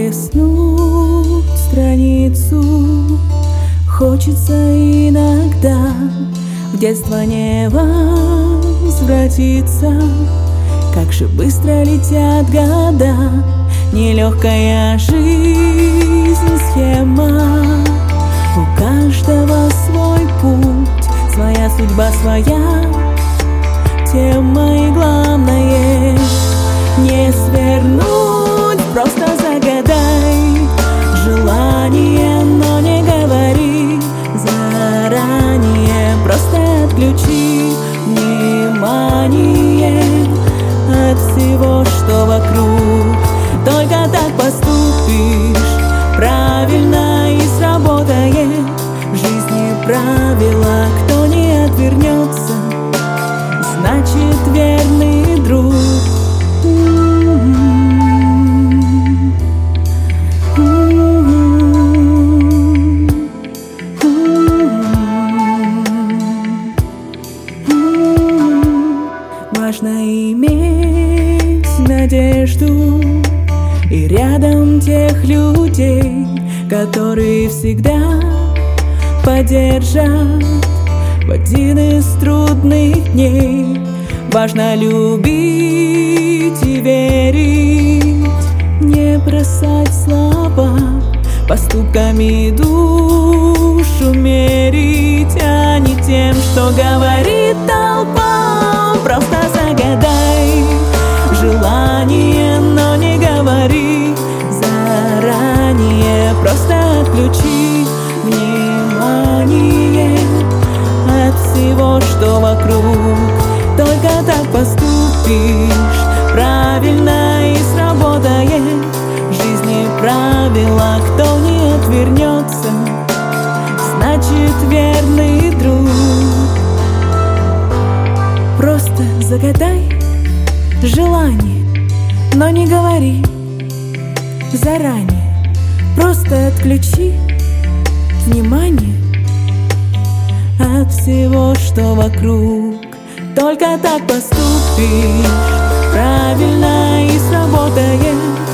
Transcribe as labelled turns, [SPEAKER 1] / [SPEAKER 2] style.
[SPEAKER 1] перелистнуть страницу. Хочется иногда в детство не возвратиться. Как же быстро летят года, нелегкая жизнь схема. У каждого свой путь, своя судьба, своя тема. И главное не свернуть, просто загадай желание, но не говори заранее. Просто отключи внимание от всего, что вокруг. Только так поступишь правильно и сработает в жизни правила. Кто не отвернется, значит верный друг. Важно иметь надежду и рядом тех людей, которые всегда поддержат в один из трудных дней. Важно любить и верить, не бросать слова, поступками душу мерить, а не тем, что говорит толпа. Просто загадай желание, но не говори заранее. Просто отключи внимание от всего, что вокруг. Только так поступишь правильно и сработает в жизни правила. Кто не отвернется, значит верный друг. Просто загадай желание, но не говори заранее. Просто отключи внимание от всего, что вокруг. Только так поступишь правильно и сработает